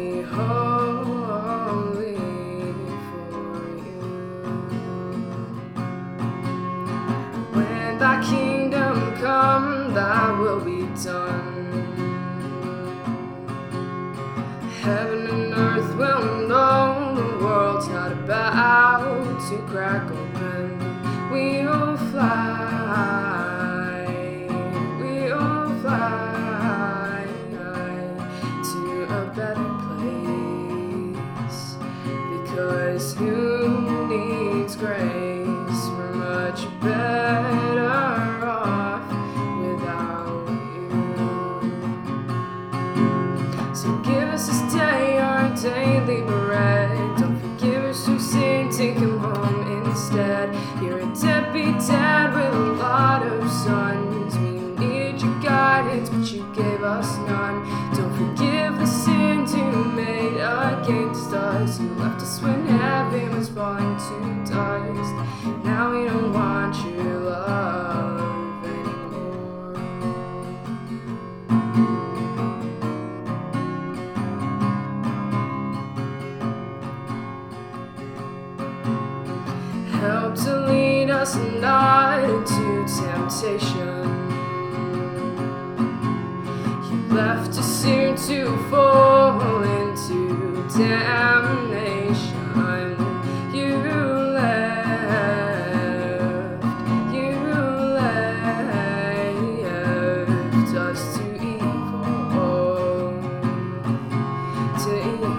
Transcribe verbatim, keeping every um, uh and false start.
be holy for you. When thy kingdom come, thy will be done. Heaven and earth will know the world's not about to crack open. We'll fly, we'll fly to a better place, because who needs grace? We're much better off without you. So give us this day our daily bread. Don't forgive us who sin, take him home instead. You're a deadbeat dad with a lot of sons. We needed your guidance, but you gave us none. Don't forgive the sins you made against us. You left us when heaven was falling to dust. Now we don't want your love anymore. Help to lead us not into temptation. You left us here to fall into damnation. You left, you left us to evil, to evil.